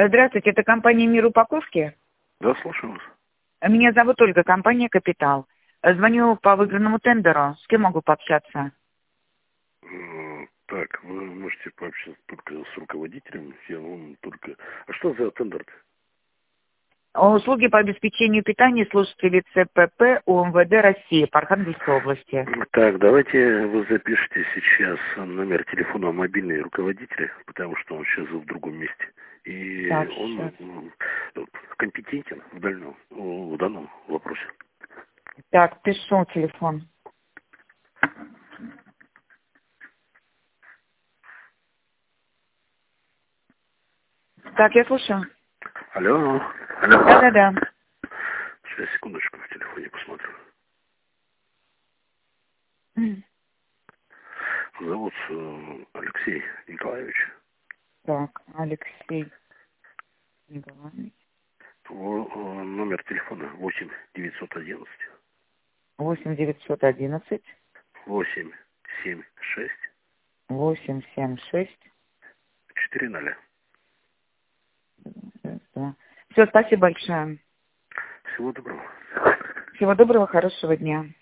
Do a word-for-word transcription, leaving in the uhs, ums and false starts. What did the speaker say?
Здравствуйте, это компания «Мир упаковки»? Да, слушаю вас. Меня зовут Ольга, компания «Капитал». Звоню по выигранному тендеру. С кем могу пообщаться? М, Так, вы можете пообщаться только с руководителем. Я вам только... А что за тендер-то? Услуги по обеспечению питания слушателей ЦПП УМВД России по Архангельской области. Так, давайте вы запишите сейчас номер телефона мобильного руководителя, потому что он сейчас в другом месте. И Так, он сейчас. м, компетентен в данном, в данном вопросе. Так, пишу телефон. Так, я слушаю. Алло, алло. Да-да-да. Сейчас, секундочку, в телефоне посмотрю. М. Зовут э, Алексей Николаевич. Так, Алексей Николаевич. Во- э, Номер телефона восемь девятьсот одиннадцать восемь девятьсот одиннадцать восемь семь шесть восемь семь шесть. четыре ноля. Все, спасибо большое. Всего доброго. Всего доброго, хорошего дня.